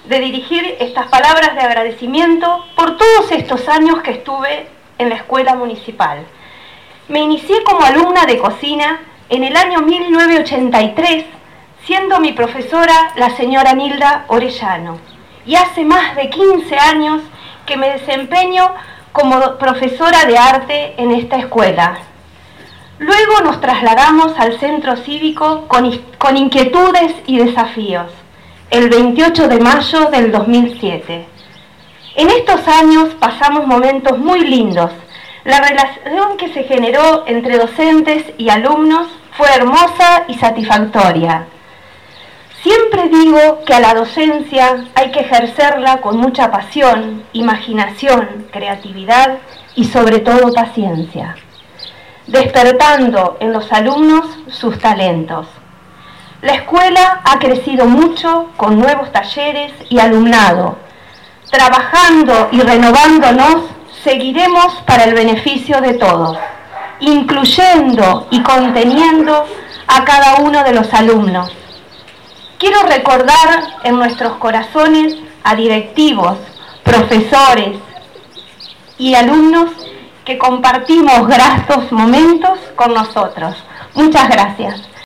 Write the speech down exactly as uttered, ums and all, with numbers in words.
de dirigir estas palabras de agradecimiento por todos estos años que estuve en la escuela municipal. Me inicié como alumna de cocina en el año mil novecientos ochenta y tres, siendo mi profesora la señora Nilda Orellano, y hace más de quince años que me desempeño como profesora de arte en esta escuela. Luego nos trasladamos al centro cívico con, con inquietudes y desafíos, el veintiocho de mayo del dos mil siete. En estos años pasamos momentos muy lindos. La relación que se generó entre docentes y alumnos fue hermosa y satisfactoria. Siempre digo que a la docencia hay que ejercerla con mucha pasión, imaginación, creatividad y sobre todo paciencia, despertando en los alumnos sus talentos. La escuela ha crecido mucho con nuevos talleres y alumnado. Trabajando y renovándonos, seguiremos para el beneficio de todos, incluyendo y conteniendo a cada uno de los alumnos. Quiero recordar en nuestros corazones a directivos, profesores y alumnos que compartimos gratos momentos con nosotros. Muchas gracias.